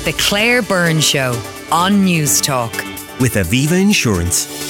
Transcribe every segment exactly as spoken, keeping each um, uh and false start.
The Claire Byrne Show on News Talk. With Aviva Insurance.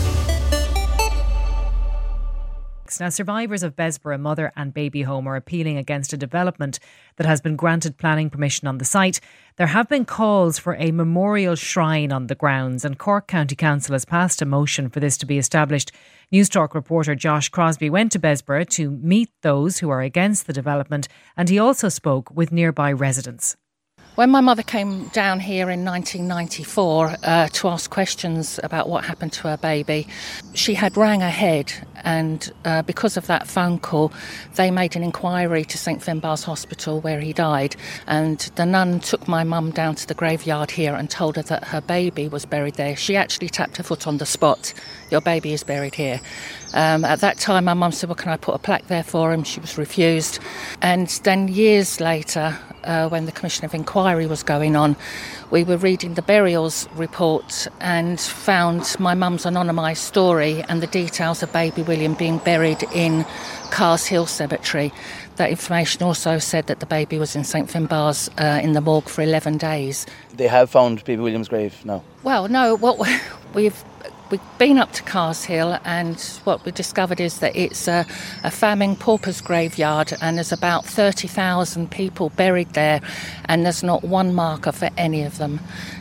Now, survivors of Bessborough mother and baby home are appealing against a development that has been granted planning permission on the site. There have been calls for a memorial shrine on the grounds, and Cork County Council has passed a motion for this to be established. News Talk reporter Josh Crosby went to Bessborough to meet those who are against the development, and he also spoke with nearby residents. When my mother came down here in nineteen ninety-four uh, to ask questions about what happened to her baby, she had rang ahead, and uh, because of that phone call, they made an inquiry to St Finbarr's Hospital where he died, and the nun took my mum down to the graveyard here and told her that her baby was buried there. She actually tapped her foot on the spot. Your baby is buried here. Um, at that time, my mum said, well, can I put a plaque there for him? She was refused. And then years later, uh, when the Commission of Inquiry was going on, we were reading the burials report and found my mum's anonymised story and the details of baby William being buried in Cars Hill Cemetery. That information also said that the baby was in St Finbarr's uh, in the morgue for eleven days. They have found baby William's grave now? Well, no, what we've... We've been up to Cars Hill, and what we discovered is that it's a, a famine paupers graveyard, and there's about thirty thousand people buried there, and there's not one marker for any of them.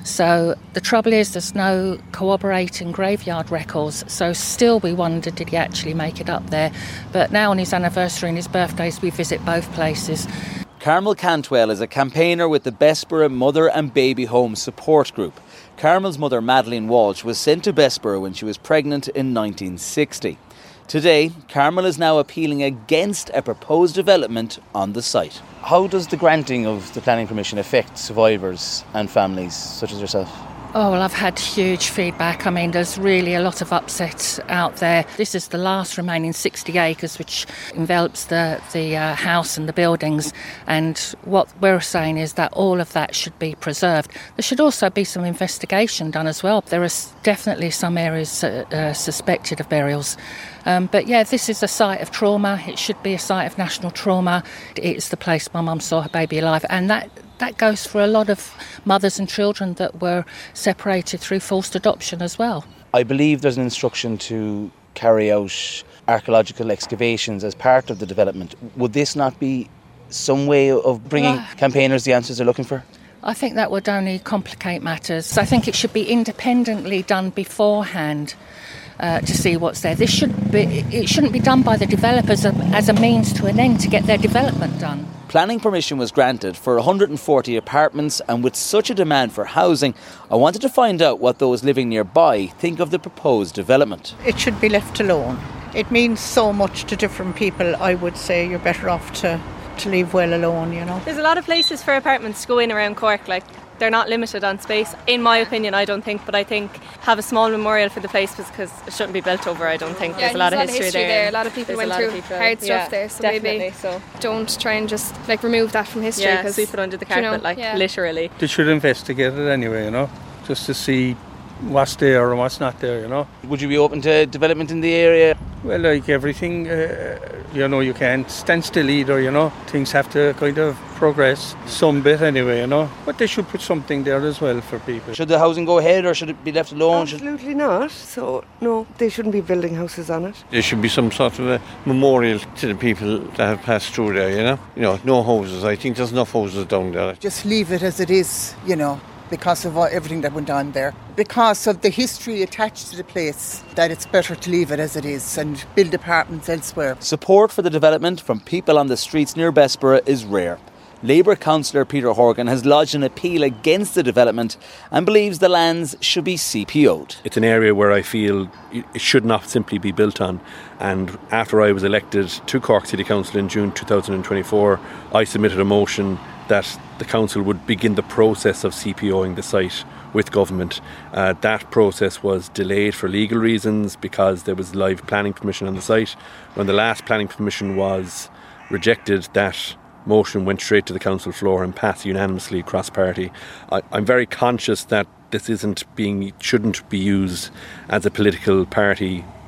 So the trouble is there's no corroborating graveyard records, so still we wondered, did he actually make it up there? But now on his anniversary and his birthdays, we visit both places. Carmel Cantwell is a campaigner with the Bessborough Mother and Baby Home Support Group. Carmel's mother, Madeleine Walsh, was sent to Bessborough when she was pregnant in nineteen sixty. Today, Carmel is now appealing against a proposed development on the site. How does the granting of the planning permission affect survivors and families such as yourself? Oh, well, I've had huge feedback. I mean, there's really a lot of upset out there. This is the last remaining sixty acres, which envelops the, the uh, house and the buildings. And what we're saying is that all of that should be preserved. There should also be some investigation done as well. There are definitely some areas uh, uh, suspected of burials. Um, but yeah, this is a site of trauma. It should be a site of national trauma. It's the place my mum saw her baby alive. And that That goes for a lot of mothers and children that were separated through forced adoption as well. I believe there's an instruction to carry out archaeological excavations as part of the development. Would this not be some way of bringing well, campaigners the answers they're looking for? I think that would only complicate matters. I think it should be independently done beforehand uh, to see what's there. This should be, it shouldn't be done by the developers as a means to an end to get their development done. Planning permission was granted for one hundred forty apartments, and with such a demand for housing, I wanted to find out what those living nearby think of the proposed development. It should be left alone. It means so much to different people. I would say you're better off to, to leave well alone, you know. There's a lot of places for apartments to go in around Cork, like they're not limited on space. In my opinion, I don't think, but I think have a small memorial for the place because it shouldn't be built over, I don't think. Yeah, there's a lot of history, history there. there. A lot of people went through people, hard stuff yeah, there, so definitely, maybe so. don't try and just like remove that from history. Yeah, sweep it under the carpet, you know, like yeah. literally. They should investigate it anyway, you know, just to see what's there and what's not there, you know. Would you be open to development in the area? Well, like everything, uh, you know, you can't stand still either, you know. Things have to kind of progress some bit anyway, you know. But they should put something there as well for people. Should the housing go ahead or should it be left alone? Absolutely should... not. So, no, they shouldn't be building houses on it. There should be some sort of a memorial to the people that have passed through there, you know. You know, no houses. I think there's enough houses down there. Just leave it as it is, you know, because of everything that went on there. Because of the history attached to the place, that it's better to leave it as it is and build apartments elsewhere. Support for the development from people on the streets near Bessborough is rare. Labour councillor Peter Horgan has lodged an appeal against the development and believes the lands should be C P O'd. It's an area where I feel it should not simply be built on. And after I was elected to Cork City Council in June two thousand twenty-four, I submitted a motion that the council would begin the process of CPOing the site with government. Uh, that process was delayed for legal reasons because there was live planning permission on the site. When the last planning permission was rejected, that motion went straight to the council floor and passed unanimously across party. I, I'm very conscious that this isn't being, shouldn't be used as a political party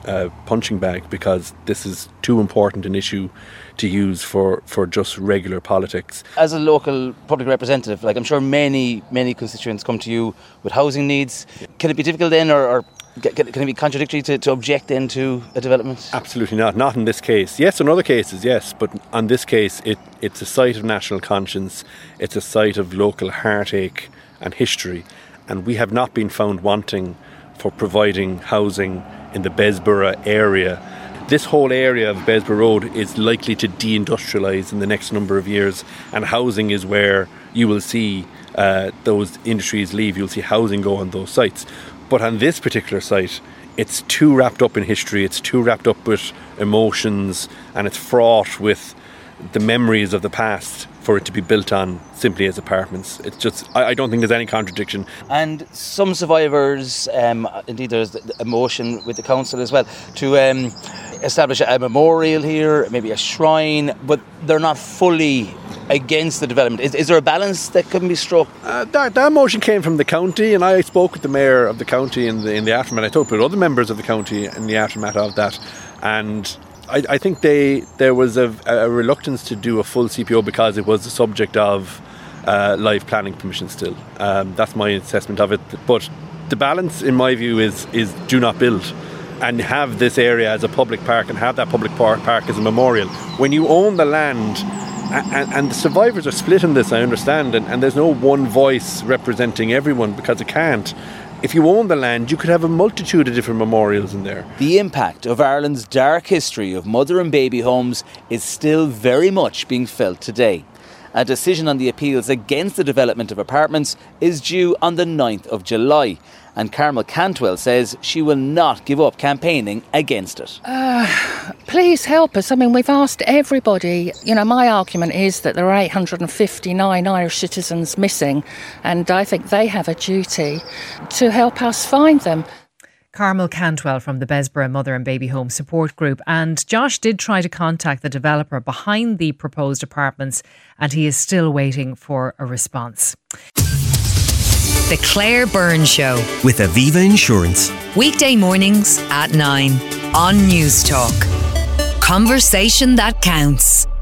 uh, punching bag, because this is too important an issue to use for, for just regular politics. As a local public representative, like I'm sure many, many constituents come to you with housing needs. Can it be difficult then, or, or can it be contradictory to, to object then to a development? Absolutely not. Not in this case. Yes, in other cases, yes. But on this case, it, it's a site of national conscience. It's a site of local heartache and history. And we have not been found wanting for providing housing in the Bessborough area. This whole area of Bessborough Road is likely to deindustrialise in the next number of years, and housing is where you will see uh, those industries leave. You'll see housing go on those sites. But on this particular site, it's too wrapped up in history, it's too wrapped up with emotions, and it's fraught with the memories of the past for it to be built on simply as apartments. It's just, I, I don't think there's any contradiction. And some survivors, um, indeed there's a motion with the council as well, to um, establish a memorial here, maybe a shrine, but they're not fully against the development. Is, is there a balance that can be struck? Uh, that, that motion came from the county, and I spoke with the mayor of the county in the, in the aftermath. I talked with other members of the county in the aftermath of that, and I, I think they there was a, a reluctance to do a full C P O because it was the subject of uh, live planning permission still. Um, that's my assessment of it. But the balance, in my view, is is do not build, and have this area as a public park, and have that public park, park as a memorial. When you own the land, and, and the survivors are split in this, I understand, and, and there's no one voice representing everyone because it can't. If you own the land, you could have a multitude of different memorials in there. The impact of Ireland's dark history of mother and baby homes is still very much being felt today. A decision on the appeals against the development of apartments is due on the ninth of July. And Carmel Cantwell says she will not give up campaigning against it. Uh, please help us. I mean, we've asked everybody. You know, my argument is that there are eight hundred fifty-nine Irish citizens missing, and I think they have a duty to help us find them. Carmel Cantwell from the Bessborough Mother and Baby Home Support Group. And Josh did try to contact the developer behind the proposed apartments, and he is still waiting for a response. The Claire Byrne Show with Aviva Insurance. Weekday mornings at nine on News Talk. Conversation that counts.